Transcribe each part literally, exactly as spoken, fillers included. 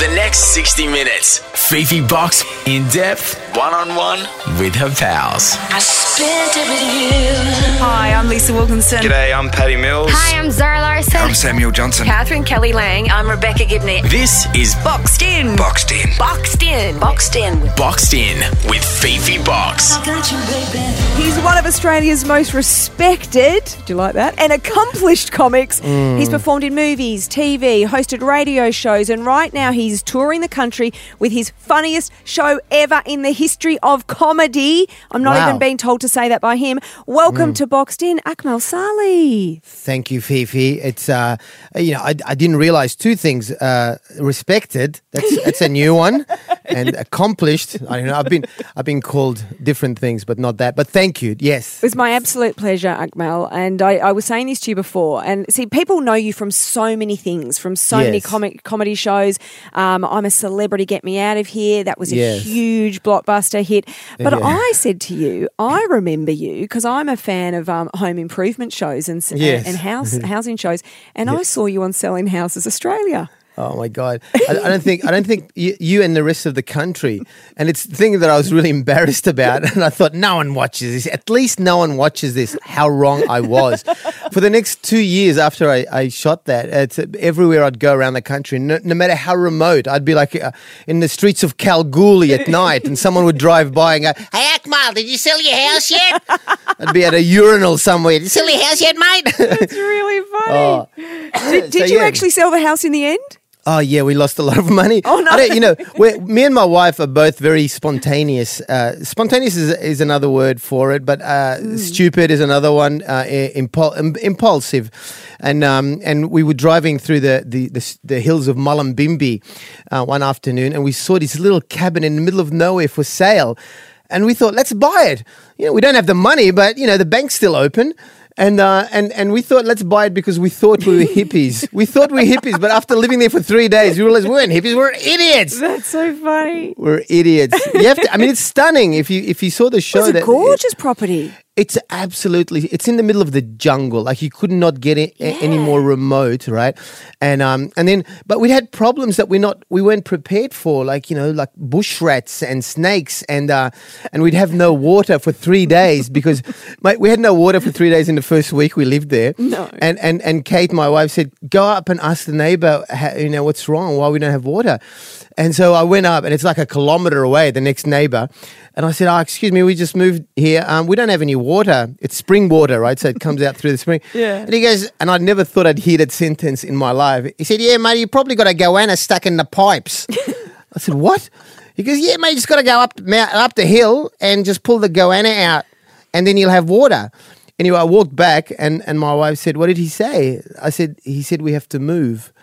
the next sixty minutes. Fifi Box in depth, one on one with her pals. I spent it with you. Hi, I'm Lisa Wilkinson. G'day, I'm Paddy Mills. Hi, I'm Zara Larson. I'm Samuel Johnson. Catherine Kelly Lang. I'm Rebecca Gibney. This is Boxed In. Boxed In. Boxed In. Boxed in. Boxed In with Fifi Box. I got you, baby. He's one of Australia's most respected, do you like that, and accomplished comics. Mm. He's performed in movies, T V, hosted radio shows, and right now he's touring the country with his funniest show ever in the history of comedy. I'm not Wow. even being told to say that by him. Welcome to Boxed In, Akmal Saleh. Thank you, Fifi. It's uh, you know, I, I didn't realize two things. Uh, respected. That's that's a new one, and accomplished. I don't know. I've been I've been called different things, but not that. But thank you. Yes. It was my absolute pleasure, Akmal, and I, I was saying this to you before. And see, people know you from so many things, from so many Yes. comic comedy shows. Um, I'm a Celebrity, Get Me Out of Here. That was a Yes. huge blockbuster hit. But Yeah. I said to you, I remember you because I'm a fan of um, home improvement shows and s- Yes. and house housing shows, and I saw you on Selling Houses Australia. Oh my God! I, I don't think I don't think you, you and the rest of the country, and it's the thing that I was really embarrassed about. And I thought, no one watches this. At least no one watches this. How wrong I was. For the next two years after I, I shot that, it's everywhere I'd go around the country. No, no matter how remote, I'd be like uh, in the streets of Kalgoorlie at night, and someone would drive by and go, "Hey Akmal, did you sell your house yet?" I'd be at a urinal somewhere. Did you sell your house yet, mate? It's really funny. Oh. Did, did So, you yeah. actually sell the house in the end? Oh yeah, we lost a lot of money. Oh, no. I don't, you know, we're, me and my wife are both very spontaneous. Uh, spontaneous is, is another word for it, but uh, stupid is another one. Uh, impul- im- impulsive, and um, and we were driving through the the, the, the hills of Mullumbimby uh, one afternoon, and we saw this little cabin in the middle of nowhere for sale, and we thought, let's buy it. You know, we don't have the money, but you know, the bank's still open. And uh, and and we thought, let's buy it because we thought we were hippies. We thought we were hippies, but after living there for three days, we realized we weren't hippies. We're idiots. That's so funny. We're idiots. You have to. I mean, it's stunning. If you if you saw the show, It's a that gorgeous property. it's absolutely. It's in the middle of the jungle. Like you could not get it a- any more remote, right? And um and then, but we had problems that we not we weren't prepared for. Like you know, like bush rats and snakes, and uh and we'd have no water for three days because mate, we had no water for three days in the first week we lived there. No. And and and Kate, my wife, said, go up and ask the neighbor, ha- you know, what's wrong? Why we don't have water? And so I went up, and it's like a kilometre away, the next neighbour. And I said, oh, excuse me, we just moved here. Um, we don't have any water. It's spring water, right? So it comes out through the spring. Yeah. And he goes, and I never thought I'd hear that sentence in my life. He said, yeah, mate, you probably got a goanna stuck in the pipes. I said, what? He goes, yeah, mate, you just got to go up, mou- up the hill and just pull the goanna out, and then you'll have water. Anyway, I walked back, and, and my wife said, what did he say? I said, he said, we have to move.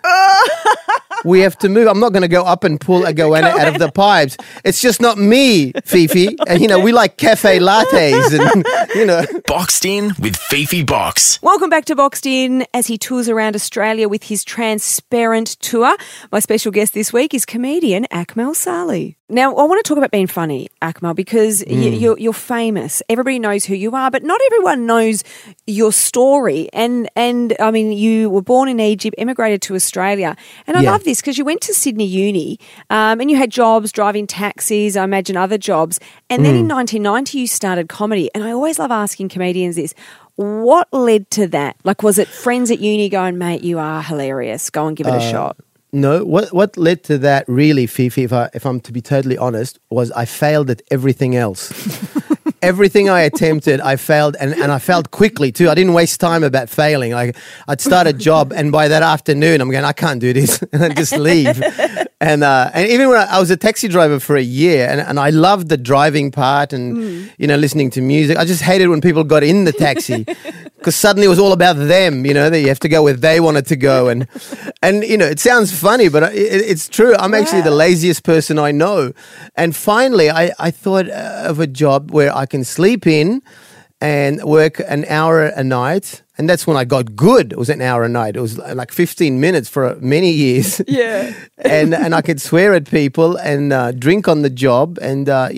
We have to move. I'm not going to go up and pull a goanna out of the pipes. It's just not me, Fifi. And, you know, we like cafe lattes and, you know. Boxed In with Fifi Box. Welcome back to Boxed In as he tours around Australia with his Transparent tour. My special guest this week is comedian Akmal Saleh. Now, I want to talk about being funny, Akmal, because y- you're, you're famous. Everybody knows who you are, but not everyone knows your story. And, and I mean, you were born in Egypt, emigrated to Australia. And I Yeah. love this because you went to Sydney Uni um, and you had jobs driving taxis, I imagine other jobs. And then in nineteen ninety, you started comedy. And I always love asking comedians this. What led to that? Like, was it friends at uni going, mate, you are hilarious, go and give it a shot? No, what what led to that really, Fifi, if, I, if I'm to be totally honest, was I failed at everything else. Everything I attempted, I failed, and, and I failed quickly too. I didn't waste time about failing. Like I'd start a job, and by that afternoon, I'm going, I can't do this, and I just leave. And uh, and even when I, I was a taxi driver for a year, and, and I loved the driving part, and mm. you know, listening to music. I just hated when people got in the taxi because suddenly it was all about them. You know, that you have to go where they wanted to go, and and you know, it sounds funny, but it, it's true. I'm wow. actually the laziest person I know. And finally, I I thought of a job where I can sleep in and work an hour a night. And that's when I got good. It was an hour a night. It was like fifteen minutes for many years. Yeah. and and I could swear at people and uh, drink on the job and, uh, you know,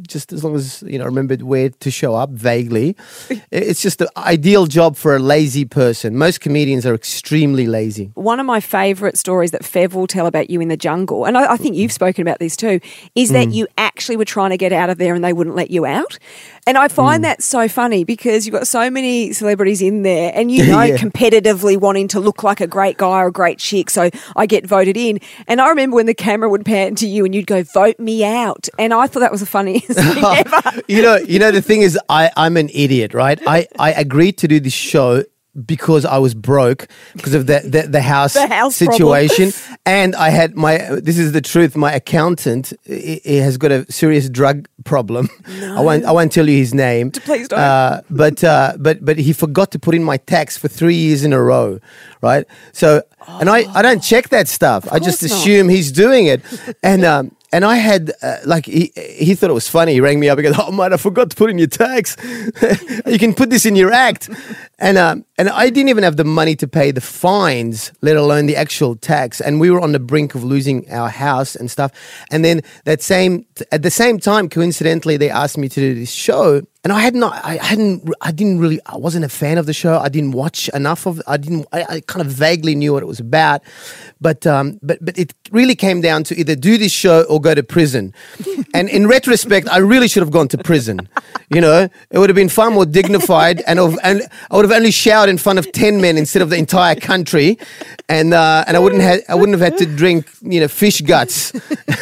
just as long as you know, remembered where to show up vaguely. It's just the ideal job for a lazy person. Most comedians are extremely lazy. One of my favourite stories that Fev will tell about you in the jungle, and I, I think you've spoken about this too, is that you actually were trying to get out of there and they wouldn't let you out. And I find that so funny because you've got so many celebrities in there and you know Yeah. competitively wanting to look like a great guy or a great chick, so I get voted in. And I remember when the camera would pan to you and you'd go, vote me out. And I thought that was the funniest thing ever. You know, you know the thing is, I, I'm an idiot, right? I, I agreed to do this show because I was broke because of the the, the house, The house situation, and I had my. This is the truth. My accountant he, he has got a serious drug problem. I won't. I won't tell you his name. Please don't. Uh, but uh, but but he forgot to put in my tax for three years in a row, right? So and I I don't check that stuff. I just course not. assume he's doing it, and um. And I had, uh, like, he, he thought it was funny. He rang me up and goes, oh, mate, I forgot to put in your tax. You can put this in your act. And um, and I didn't even have the money to pay the fines, let alone the actual tax. And we were on the brink of losing our house and stuff. And then that same, at the same time, coincidentally, they asked me to do this show. And I had not, I hadn't, I didn't really, I wasn't a fan of the show. I didn't watch enough of, I didn't, I, I kind of vaguely knew what it was about, but, um, but, but it really came down to either do this show or go to prison. And in retrospect, I really should have gone to prison. You know, it would have been far more dignified, and, of, and I would have only showered in front of ten men instead of the entire country, and uh, and I wouldn't have, I wouldn't have had to drink, you know, fish guts.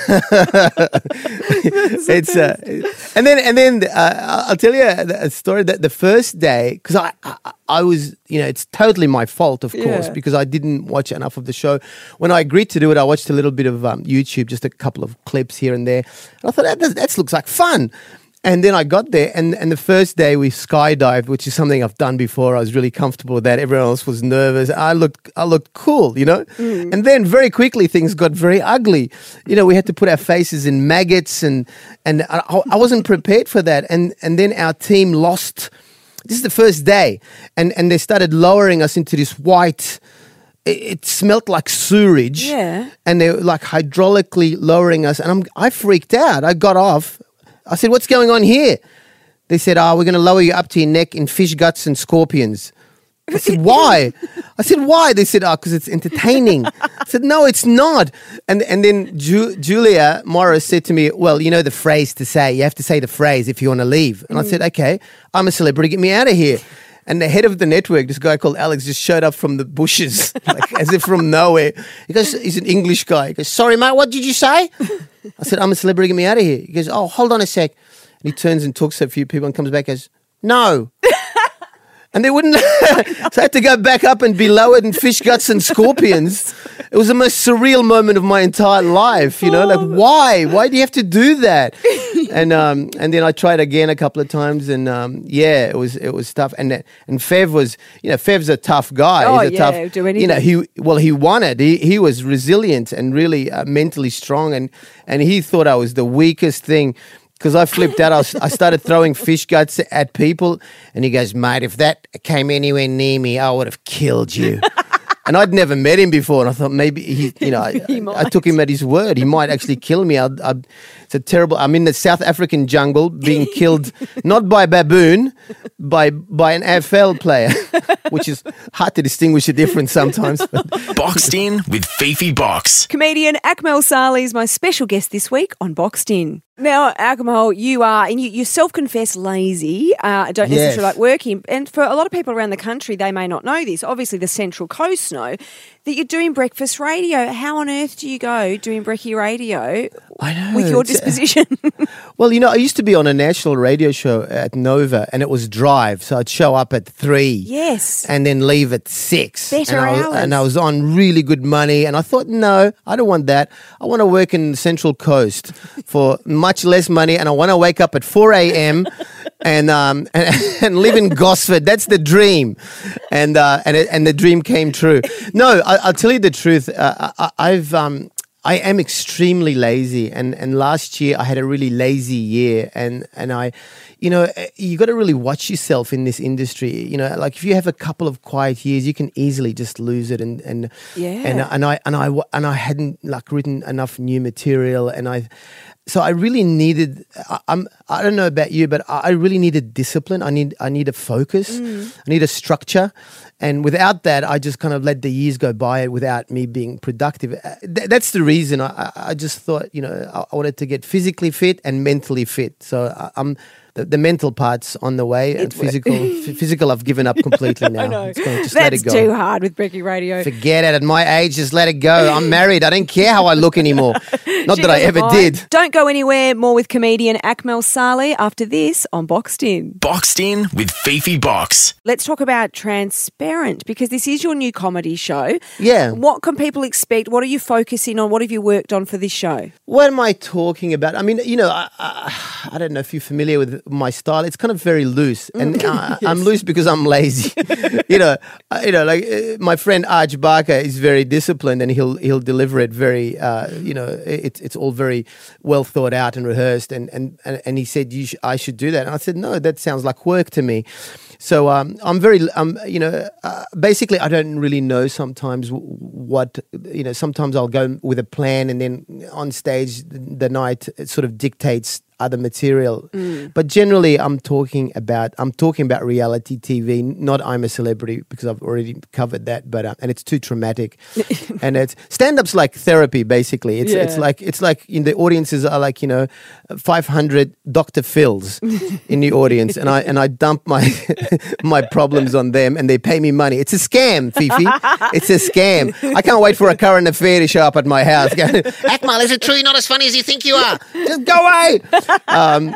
It's uh, and then and then uh, I'll tell you a story that the first day, because I, I I was, you know, it's totally my fault, of course, Yeah. because I didn't watch enough of the show. When I agreed to do it, I watched a little bit of um, YouTube, just a couple of clips here and there. And I thought that, that looks like fun. And then I got there, and, and the first day we skydived, which is something I've done before. I was really comfortable with that. Everyone else was nervous. I looked, I looked cool, you know. Mm. And then very quickly things got very ugly. You know, we had to put our faces in maggots, and and I, I wasn't prepared for that. And and then our team lost. This is the first day, and and they started lowering us into this white. It, it smelled like sewage. Yeah. And they were like hydraulically lowering us, and I'm I freaked out. I got off. I said, what's going on here? They said, oh, we're going to lower you up to your neck in fish guts and scorpions. I said, why? I said, why? They said, oh, because it's entertaining. I said, no, it's not. And and then Ju- Julia Morris said to me, well, you know the phrase to say. You have to say the phrase if you want to leave. And I said, okay, I'm a celebrity. Get me out of here. And the head of the network, this guy called Alex, just showed up from the bushes, like as if from nowhere. He goes, he's an English guy. He goes, sorry, mate, what did you say? I said, I'm a celebrity, get me out of here. He goes, oh, hold on a sec. And he turns and talks to a few people and comes back and goes, no. And they wouldn't. So I had to go back up and be lowered in fish guts and scorpions. It was the most surreal moment of my entire life. You know, like why? Why do you have to do that? And um, and then I tried again a couple of times, and um, yeah, it was it was tough. And and Fev was, you know, Fev's a tough guy. Oh, He's a yeah, tough, do you know, anything. he well he won it. He he was resilient and really uh, mentally strong, and and he thought I was the weakest thing. Because I flipped out, I, was, I started throwing fish guts at people, and he goes, mate, if that came anywhere near me, I would have killed you. And I'd never met him before, and I thought maybe he, you know, I, He I might. took him at his word. He might actually kill me. I'd, I'd, it's a terrible. I'm in the South African jungle being killed not by a baboon, by by an A F L player, which is hard to distinguish the difference sometimes. Boxed In with Fifi Box. Comedian Akmal Saleh is my special guest this week on Boxed In. Now, Akmal, you are, and you, you self-confess lazy, uh, don't Yes. necessarily like working. And for a lot of people around the country, they may not know this. Obviously, the Central Coast know that you're doing breakfast radio. How on earth do you go doing brekkie radio I know, with your it's, uh, disposition? Well, you know, I used to be on a national radio show at Nova, and it was drive. So I'd show up at three. Yes. And then leave at six. Better and I was, hours. And I was on really good money. And I thought, no, I don't want that. I want to work in the Central Coast for much less money. And I want to wake up at four a.m. and um and, and live in Gosford. That's the dream. And uh, and it, and the dream came true. No, I, I'll tell you the truth. Uh, I, I've um. I am extremely lazy, and, and last year I had a really lazy year, and, and I, you know, you got to really watch yourself in this industry. You know, like if you have a couple of quiet years, you can easily just lose it, and and Yeah. and and I and I and I hadn't like written enough new material, and I. so I really needed. I, I'm. I don't know about you, but I I really needed discipline. I need. I need a focus. I need a structure, and without that, I just kind of let the years go by without me being productive. Uh, th- that's the reason. I, I I just thought, you know, I, I wanted to get physically fit and mentally fit. So I, I'm. The, the mental part's on the way, and physical, f- physical, I've given up completely now. I know. It's gonna, just That's let it go. too hard with Brecky Radio. Forget it. At my age, just let it go. I'm married. I don't care how I look anymore. Not She that I doesn't ever mind. did. Don't go anywhere. More with comedian Akmal Saleh after this on Boxed In. Boxed In with Fifi Box. Let's talk about Transparent, because this is your new comedy show. Yeah. What can people expect? What are you focusing on? What have you worked on for this show? What am I talking about? I mean, you know, I, I, I don't know if you're familiar with my style. It's kind of very loose, and uh, I'm loose because I'm lazy. you know, I- you know, like uh, my friend Arj Barker is very disciplined, and he'll he'll deliver it very, uh, you know, it's it's all very well thought out and rehearsed. And and and, and he said, you sh- I should do that, and I said, no, that sounds like work to me. So um, I'm very, um, you know, uh, basically I don't really know sometimes w- what, you know, sometimes I'll go with a plan, and then on stage the, the night it sort of dictates other material. But generally I'm talking about, I'm talking about reality T V, not I'm a Celebrity, because I've already covered that, but, uh, and it's too traumatic. And it's, stand-up's like therapy, basically. It's, it's Yeah. like, it's like in the audiences are like, you know, five hundred Doctor Phils in the audience, and I, and I dump my, my problems on them, and they pay me money. It's a scam, Fifi. It's a scam. I can't wait for a current affair to show up at my house. Akmal, is it true you're not as funny as you think you are? Just go away. Um,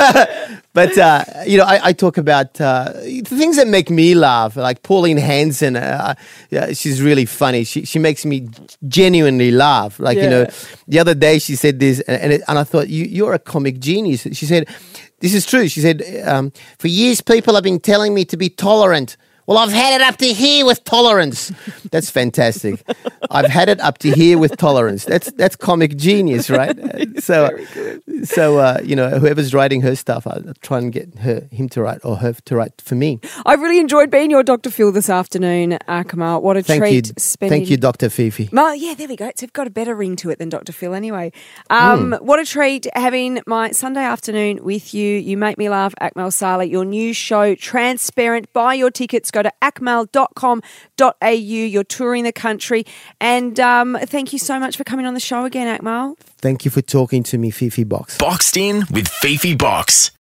but, uh, you know, I, I talk about uh, things that make me laugh, like Pauline Hanson. Uh, yeah, she's really funny. She she makes me genuinely laugh. Like, you know, Yeah. the other day she said this, and, and, it, and I thought, you, you're a comic genius. She said, this is true. She said, um, for years people have been telling me to be tolerant. Well, I've had it up to here with tolerance. That's fantastic. I've had it up to here with tolerance. That's that's comic genius, right? So, so uh, you know, whoever's writing her stuff, I'll try and get her, him to write, or her to write for me. I've really enjoyed being your Doctor Phil this afternoon, Akmal. What a Thank treat you, spending. thank you, Doctor Fifi. Well, yeah, there we go. It's got a better ring to it than Doctor Phil anyway. Um, Mm. What a treat having my Sunday afternoon with you. You make me laugh, Akmal Saleh. Your new show, Transparent. Buy your tickets. Go to akmal dot com dot a u. You're touring the country. And um, thank you so much for coming on the show again, Akmal. Thank you for talking to me, Fifi Box. Boxed In with Fifi Box.